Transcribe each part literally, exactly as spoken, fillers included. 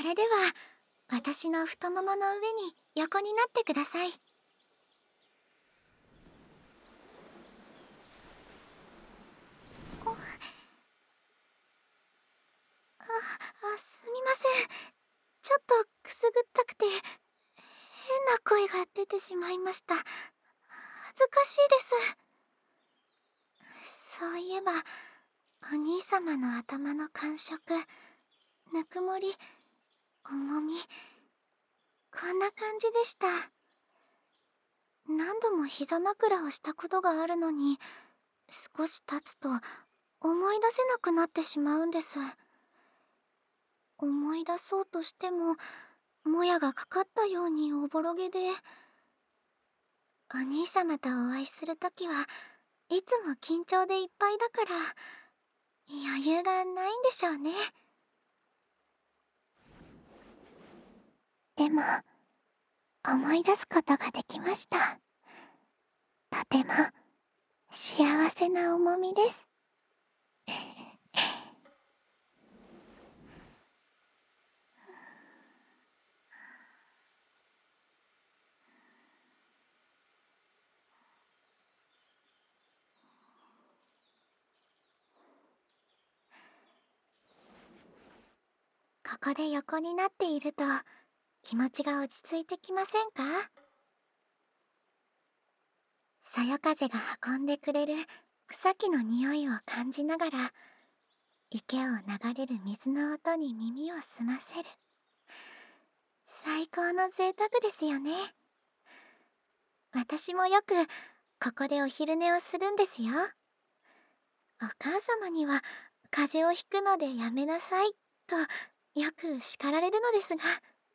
れでは私の太ももの上に横になってください。あ、あ、すみません。ちょっとくすぐったくて変な声が出てしまいました。恥ずかしいです。そういえばお兄様の頭の感触、ぬくもり、重み、こんな感じでした。何度も膝枕をしたことがあるのに、少し経つと思い出せなくなってしまうんです。思い出そうとしてももやがかかったようにおぼろげで、お兄様とお会いするときはいつも緊張でいっぱいだから余裕がないんでしょうね。でも思い出すことができました。とても幸せな重みです。ここで横になっていると気持ちが落ち着いてきませんか？そよ風が運んでくれる草木の匂いを感じながら、池を流れる水の音に耳を澄ませる。最高の贅沢ですよね。私もよくここでお昼寝をするんですよ。お母様には風邪をひくのでやめなさいとよく叱られるのですが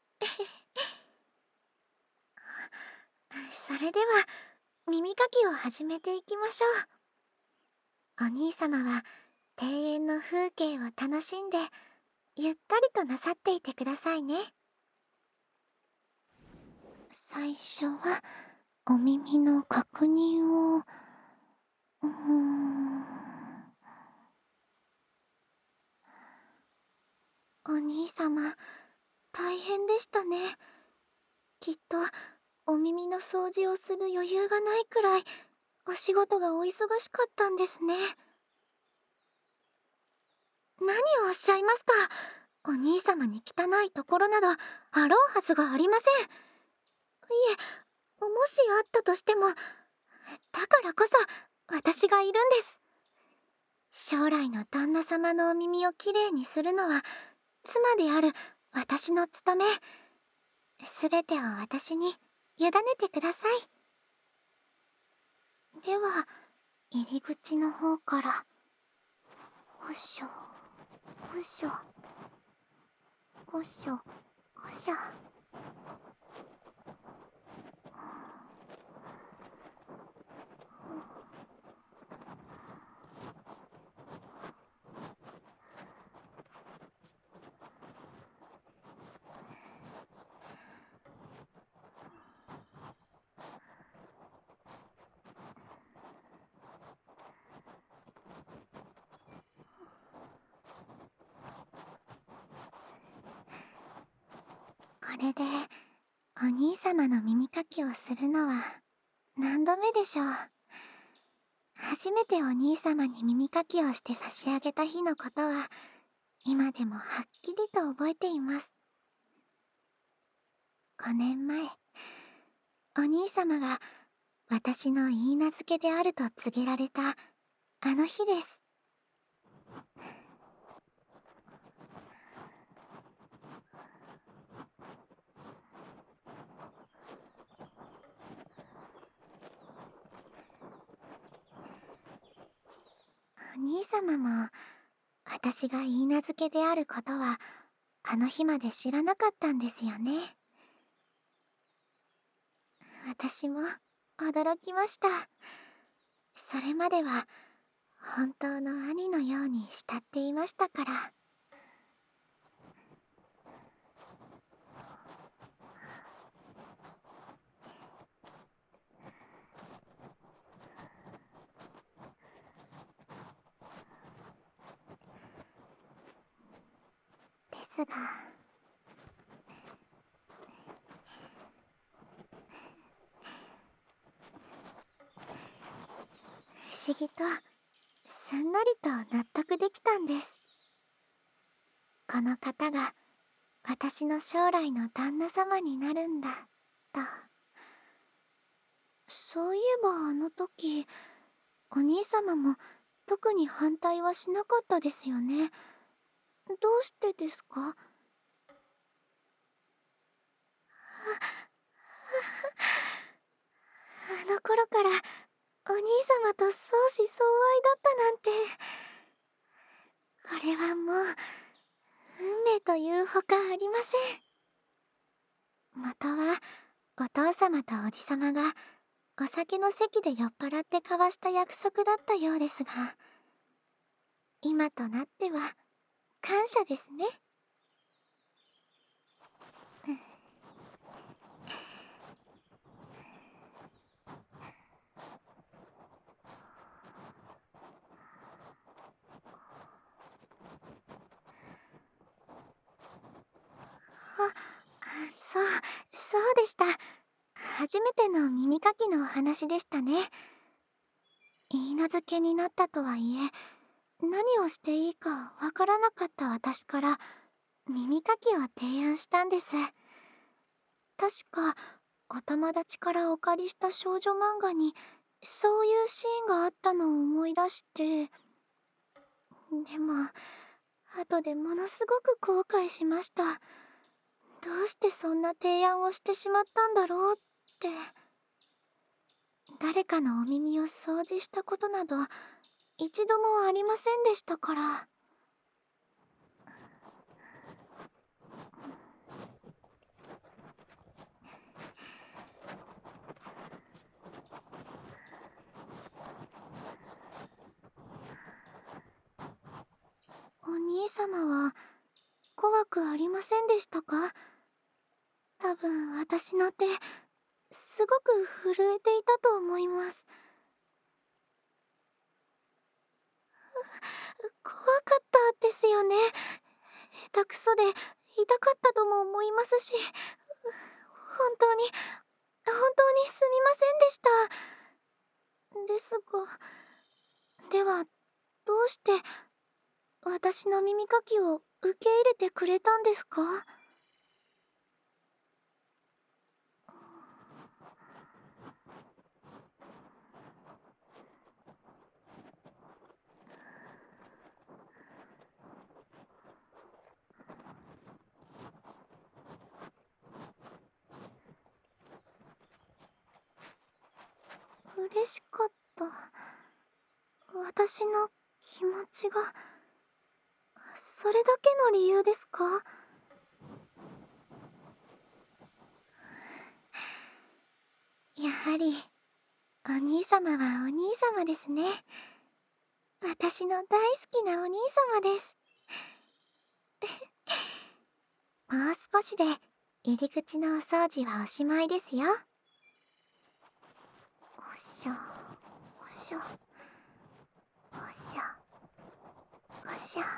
それでは耳かきを始めていきましょう。お兄様は庭園の風景を楽しんでゆったりとなさっていてくださいね。最初はお耳の確認を。うーんお兄様、大変でしたね。きっとお耳の掃除をする余裕がないくらいお仕事がお忙しかったんですね。何をおっしゃいますか。お兄様に汚いところなどあろうはずがありません。いえ、もしあったとしても、だからこそ私がいるんです。将来の旦那様のお耳をきれいにするのは妻である私の務め。すべてを私に委ねてください。では入り口の方から。ごしょごしょごしょごしょ。これでお兄様の耳かきをするのは何度目でしょう。初めてお兄様に耳かきをして差し上げた日のことは今でもはっきりと覚えています。ごねんまえ、お兄様が私の許嫁であると告げられたあの日です。お兄様も私が許嫁であることはあの日まで知らなかったんですよね。私も驚きました。それまでは本当の兄のように慕っていましたから。ですが思議とすんなりと納得できたんです。この方が私の将来の旦那様になるんだと。そういえばあの時お兄様も特に反対はしなかったですよね。どうしてですか？あの頃からお兄様と相思相愛だったなんて。これはもう運命というほかありません。元はお父様とおじ様がお酒の席で酔っ払って交わした約束だったようですが、今となっては感謝ですね。あ、そう、そうでした。初めての耳かきのお話でしたね。許嫁になったとはいえ、何をしていいかわからなかった私から耳かきを提案したんです。確かお友達からお借りした少女漫画にそういうシーンがあったのを思い出して。でも後でものすごく後悔しました。どうしてそんな提案をしてしまったんだろうって。誰かのお耳を掃除したことなど一度もありませんでしたから。お兄様は怖くありませんでしたか？多分私の手すごく震えていたと思います。怖かったですよね。下手くそで痛かったとも思いますし、本当に本当にすみませんでした。ですが、ではどうして私の耳かきを受け入れてくれたんですか？嬉しかった。私の気持ちが、それだけの理由ですか？やはりお兄様はお兄様ですね。私の大好きなお兄様です。もう少しで入り口のお掃除はおしまいですよ。おしょおしょおしょおしょ。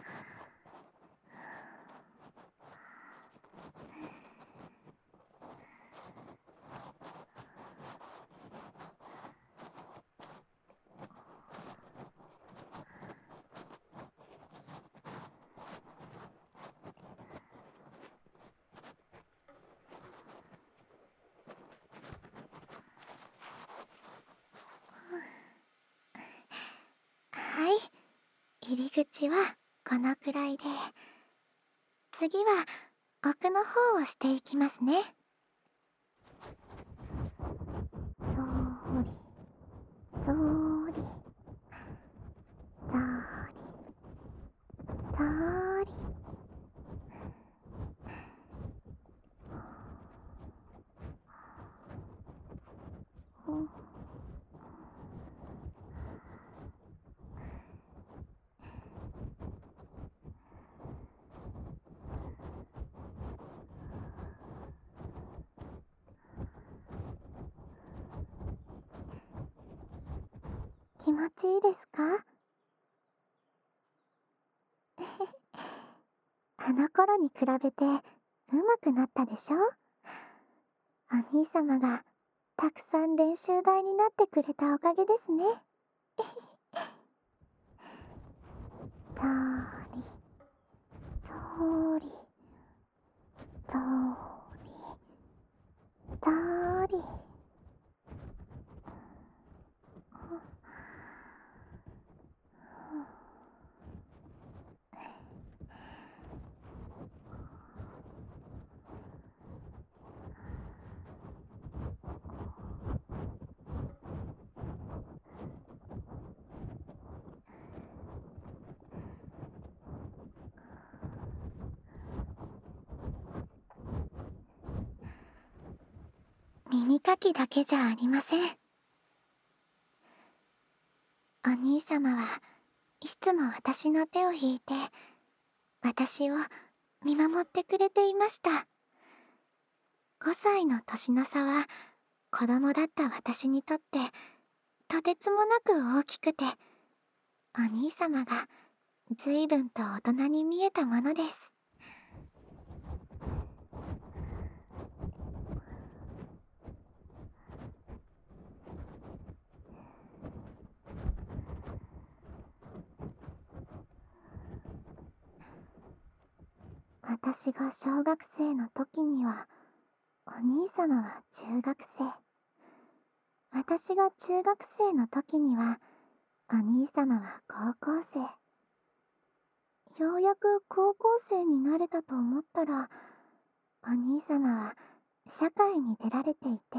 はい、入り口はこのくらいで、次は奥の方をしていきますね。そーりそーりそーりそーり。うん、気持ちいいですか？あの頃に比べて上手くなったでしょ？お兄様がたくさん練習台になってくれたおかげですね。 りそりそりそり。耳かきだけじゃありません。お兄様はいつも私の手を引いて私を見守ってくれていました。ごさいの年の差は子供だった私にとってとてつもなく大きくて、お兄様が随分と大人に見えたものです。私が小学生の時にはお兄様は中学生、私が中学生の時にはお兄様は高校生。ようやく高校生になれたと思ったら、お兄様は社会に出られていて、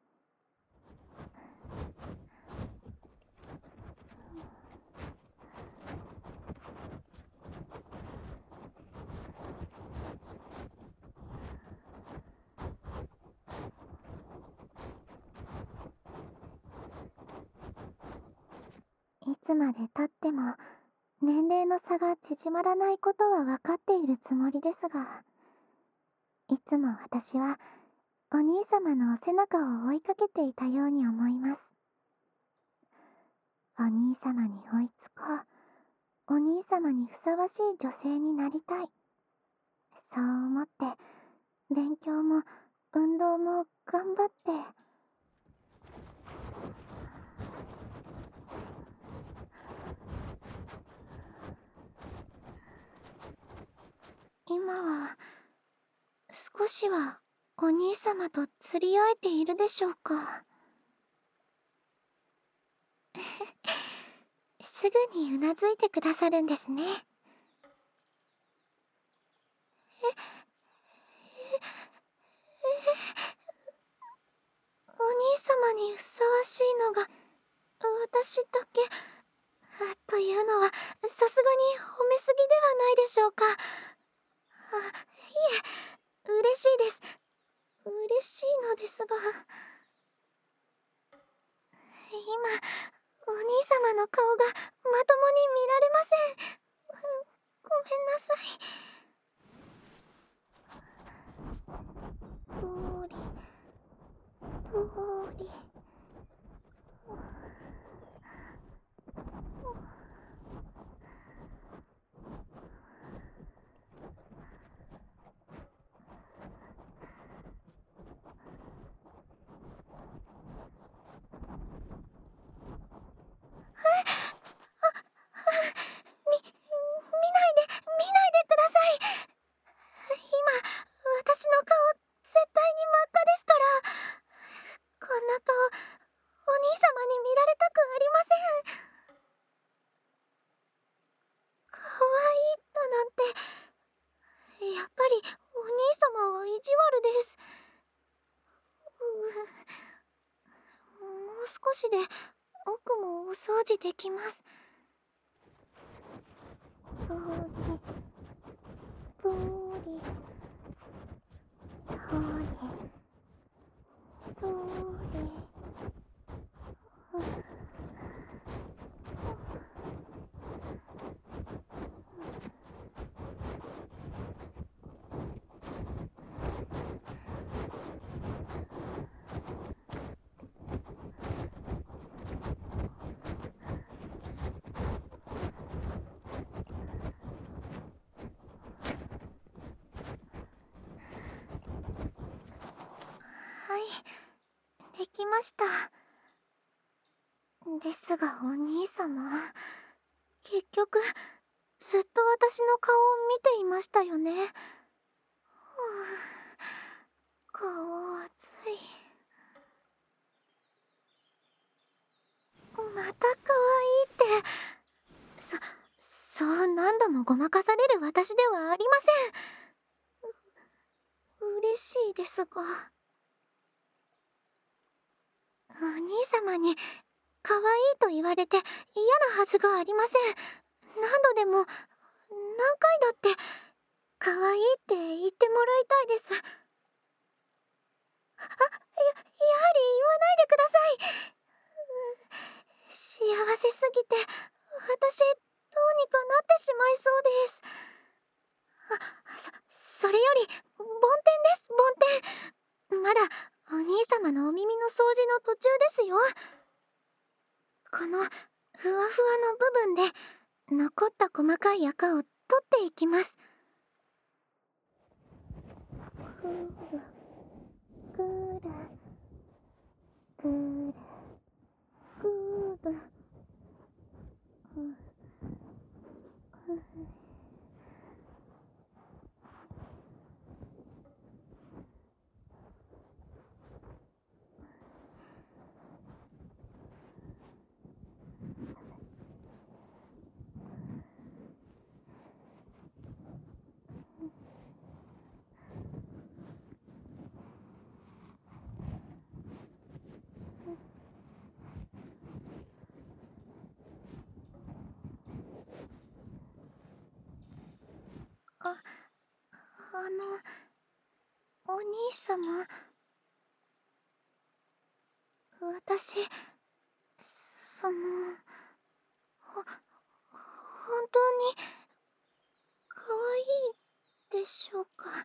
いつまでたっても年齢の差が縮まらないことは分かっているつもりですが、いつも私はお兄様のお背中を追いかけていたように思います。お兄様に追いつこう、お兄様にふさわしい女性になりたい、そう思って勉強も運動も頑張って、今は少しはお兄様と釣り合えているでしょうか。すぐにうなずいてくださるんですね。お兄様にふさわしいのが私だけというのはさすがに褒めすぎではないでしょうか。あ、いえ、嬉しいです。嬉しいのですが、今お兄様の顔がまともに見られません。ごめんなさい。通り通りみ、見ないで、見ないでください。今、私の顔、絶対に真っ赤ですから。こんな顔、お兄様に見られたくありません。可愛いだなんて、やっぱりお兄様は意地悪です。うもう少しで奥もお掃除できます。掃除、通り、トイレ、通り。はい、できました。ですがお兄様、結局ずっと私の顔を見ていましたよね。はあ、顔熱い。また可愛いって。そ、そう何度もごまかされる私ではありません。う、嬉しいですが。お兄様に可愛いと言われて嫌なはずがありません。何度でも何回だって可愛いって言ってもらいたいです。あ、や、やはり言わないでください。幸せすぎて私どうにかなってしまいそうです。あ、そ、それより梵天です、梵天。まだお兄様のお耳の掃除の途中ですよ。このふわふわの部分で残った細かい垢を取っていきます。くるくるくるくる。あ、あの、お兄様、私、その、ほ、本当に可愛いでしょうか。あ、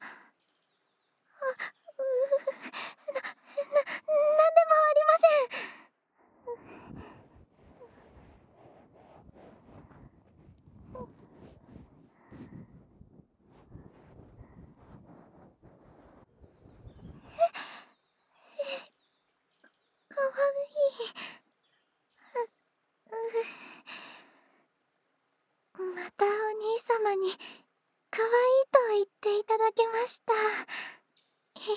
うー、な、な、なんでもありません。可愛い。う、またお兄様に可愛いと言っていただけました。へへ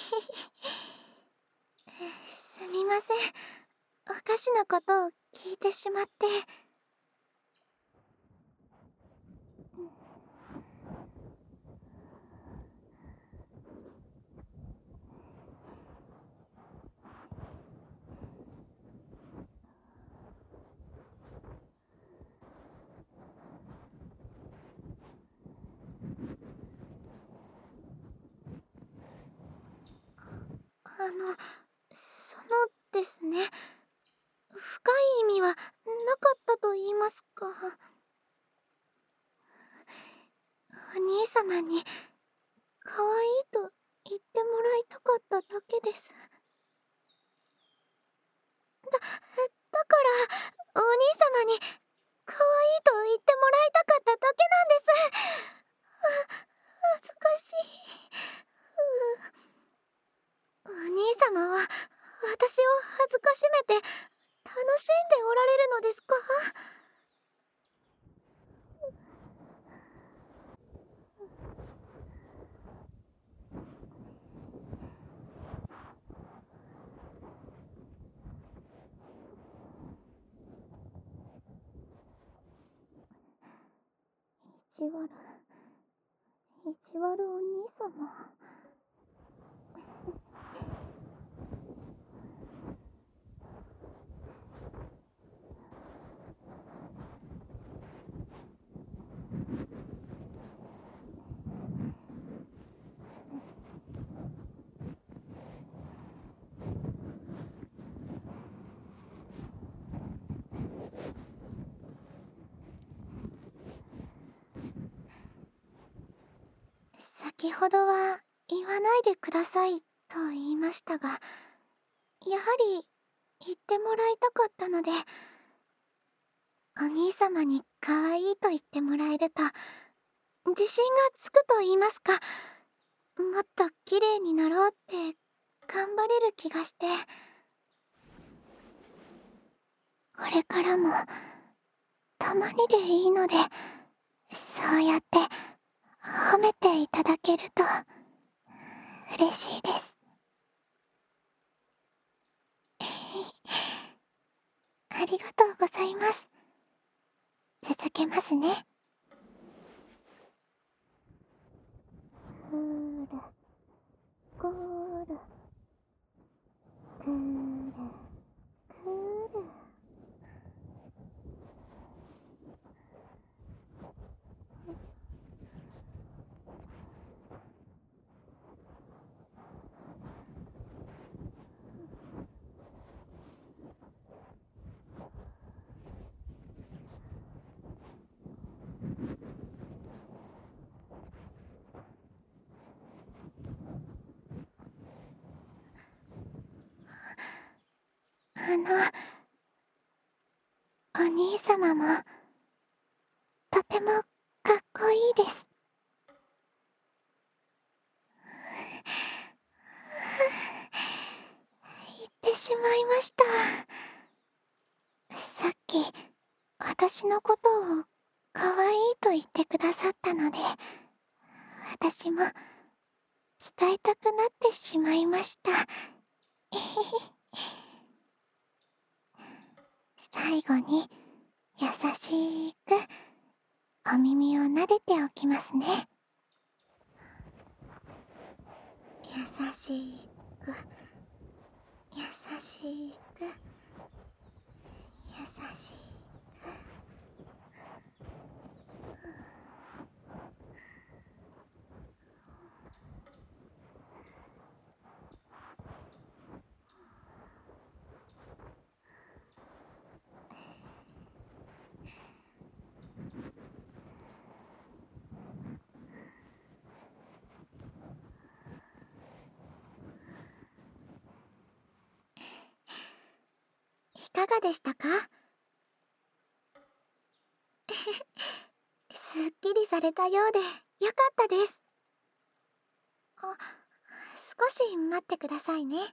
へ。すみません。おかしなことを聞いてしまって。あの、そのですね、深い意味はなかったと言いますか。お兄様に可愛いと言ってもらいたかっただけです。だ、だから、お兄様に可愛いと言ってもらいたかっただけなんです。あ、恥ずかしい。う、お兄様は私を恥ずかしめて楽しんでおられるのですか？意地悪、意地悪お兄様。先ほどは言わないでくださいと言いましたが、やはり言ってもらいたかったので、お兄様に可愛いと言ってもらえると自信がつくと言いますか、もっと綺麗になろうって頑張れる気がして、これからもたまにでいいのでそうやって褒めていただけると嬉しいです。ありがとうございます。続けますね。ふーる、こーる、くーる、くーる。あの、お兄様もとてもかっこいいです。言ってしまいました。さっき私のことを可愛いと言ってくださったので、私も伝えたくなってしまいました。最後に優しくお耳を撫でておきますね。優しく、優しく、優しく。いかがでしたか？すっきりされたようでよかったです。あ、少し待ってくださいね。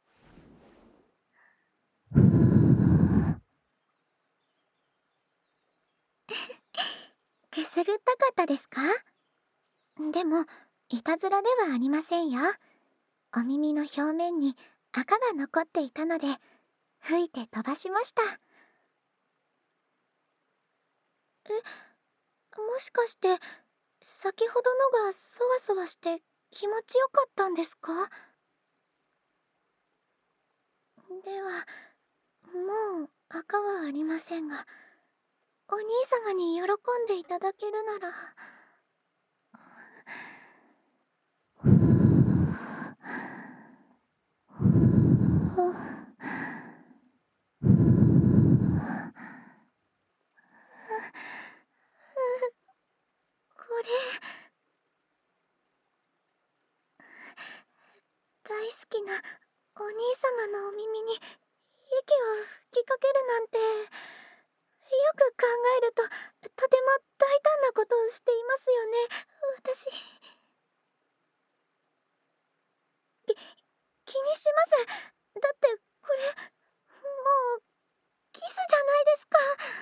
くすぐったかったですか？でも、いたずらではありませんよ。お耳の表面に赤が残っていたので、吹いて飛ばしました。え、もしかして、先ほどのがそわそわして気持ちよかったんですか？では、もう赤はありませんが、お兄様に喜んでいただけるなら。これ、大好きなお兄様のお耳に息を吹きかけるなんて、よく考えるととても大胆なことをしていますよね、私。き気にします。だってこれもうキスじゃないですか。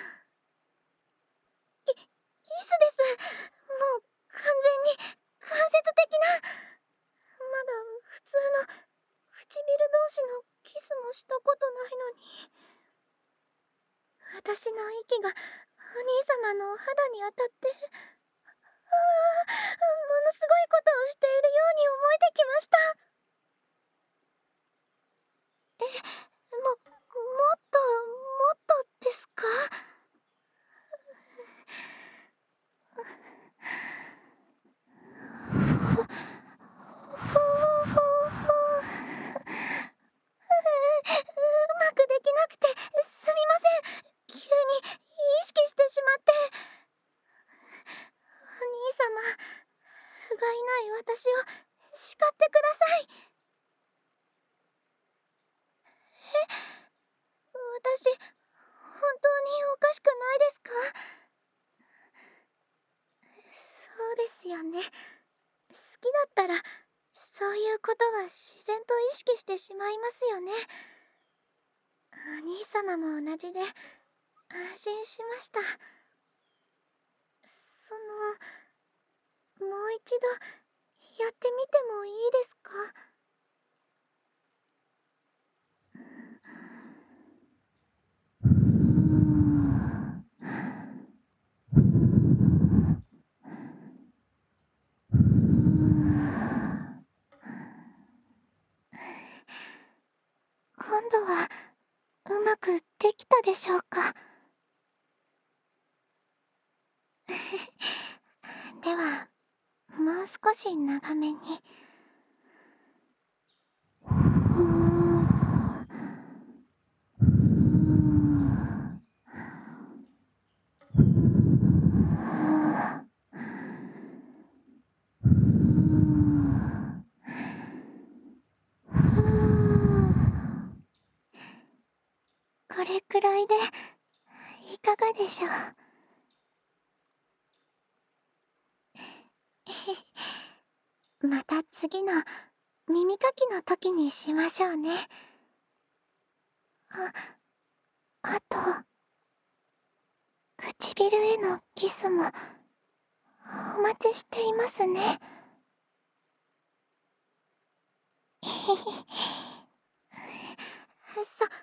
キキスです。もう完全に間接的な。まだ普通の唇同士のキスもしたことないのに。私の息がお兄様のお肌に当たって、ああ、ものすごいことをしているように思えてきました。え、も、もっと、もっとですか？ほ、ほうほうほう。うまくできなくてすみません。急に意識してしまって。お兄様、不甲斐ない私を叱ってください。え、私、本当におかしくないですか？そうですよね。好きだったら、そういうことは自然と意識してしまいますよね。お兄様も同じで、安心しました。 その、もう一度やってみてもいいですか？今度はうまくできたでしょうか？ではもう少し長めに。これくらいでいかがでしょう？また次の耳かきの時にしましょうね。あ、あと、唇へのキスもお待ちしていますね。ひひそ、